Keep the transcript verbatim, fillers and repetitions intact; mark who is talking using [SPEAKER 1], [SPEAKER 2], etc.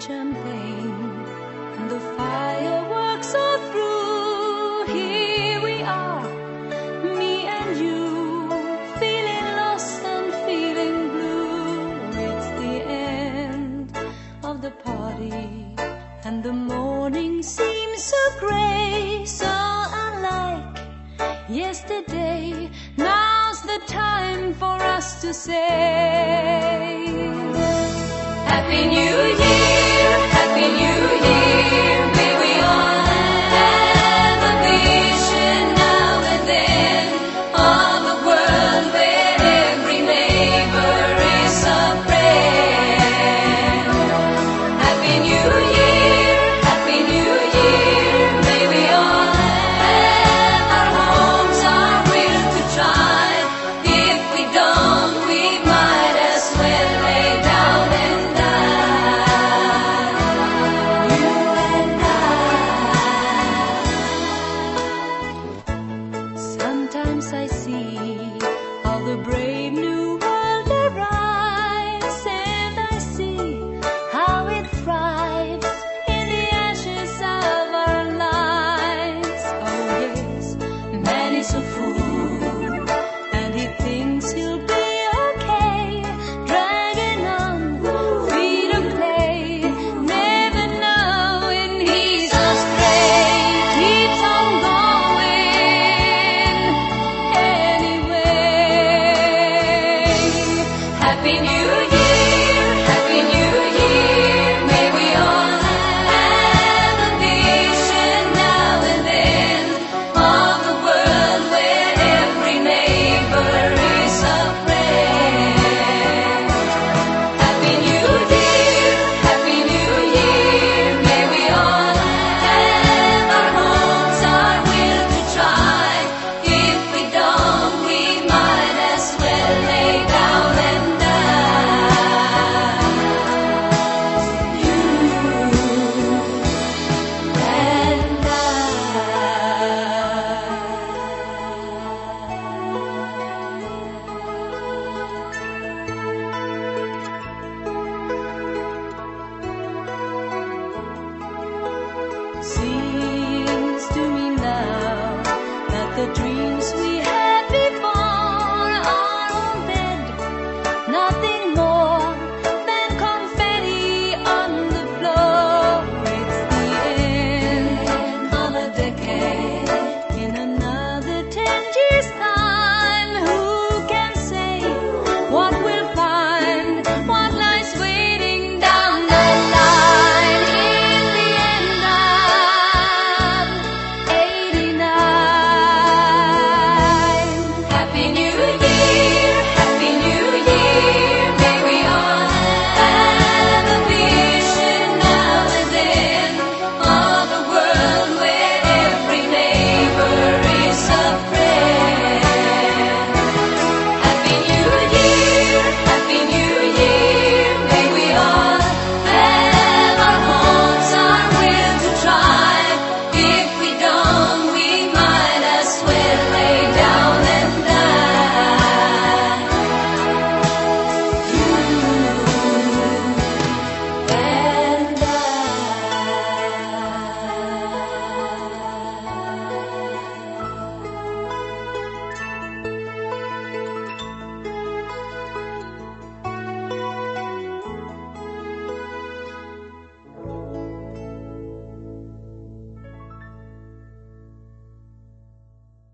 [SPEAKER 1] champagne, and the fireworks are through. Here we are, me and you, feeling lost and feeling blue. It's the end of the party, and the morning seems so grey, so unlike yesterday. Now's the time for us to say Happy New Year, Happy New Year. May we all have a vision now and then of a world where every neighbor is a friend. Happy New Year, Happy New Year. May we all have our homes, our will to try. If we don't, we might as well lay down and die. You and I. Sometimes I see how the brave new world arrives, and I see how it thrives in the ashes of our lives. Oh yes, man is a fool, and he thinks he'll be okay, dragging on, free to play, never knowing he's astray, keeps on going anyway. Happy New Year, Happy New Year. May we all have a vision now and then of a world where every neighbor is a friend. Happy New Year, Happy New Year. May we all have our homes, our will to try. If we don't, we might as well lay down and die. You and I. See